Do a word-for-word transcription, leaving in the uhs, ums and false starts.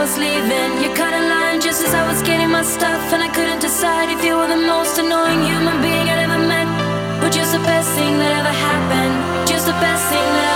was leaving. You cut a line just as I was getting my stuff, and I couldn't decide if you were the most annoying human being I'd ever met, or just the best thing that ever happened, just the best thing that